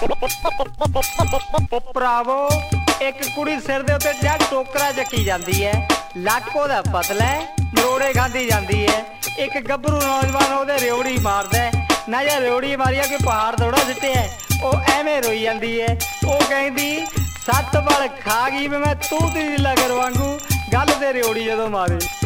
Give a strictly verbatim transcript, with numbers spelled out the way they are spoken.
ਭਰਾਵੋ एक कुड़ी सिर दे उत्ते जा टोकरा चकी जाती है, लक ओहदा पतला है, मरोड़े खाती जाती है। एक गभरू नौजवान ओहदे रेवड़ी मारदा है, ना या रेवड़ी मारिया कोई पहाड़ थोड़ा सिट्टिया है, ओह एवें रोई जाती है। ओह कहती सत्त बल खा गई मैं तू ती लगर वांगू गल ते रेवड़ी जदों मारे।